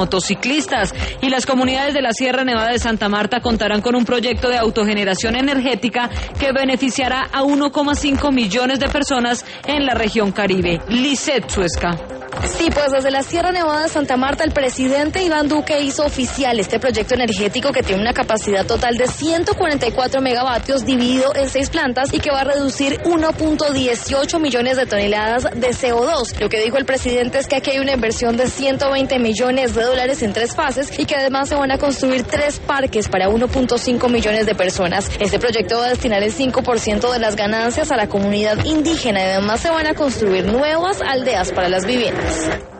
motociclistas. Y las comunidades de la Sierra Nevada de Santa Marta contarán con un proyecto de autogeneración energética que beneficiará a 1,5 millones de personas en la región Caribe. Lisette Suesca. Sí, pues desde la Sierra Nevada de Santa Marta el presidente Iván Duque hizo oficial este proyecto energético que tiene una capacidad total de 144 megavatios dividido en 6 plantas y que va a reducir 1.18 millones de toneladas de CO2. Lo que dijo el presidente es que aquí hay una inversión de 120 millones de dólares en 3 fases y que además se van a construir 3 parques para 1.5 millones de personas. Este proyecto va a destinar el 5% de las ganancias a la comunidad indígena y además se van a construir nuevas aldeas para las viviendas.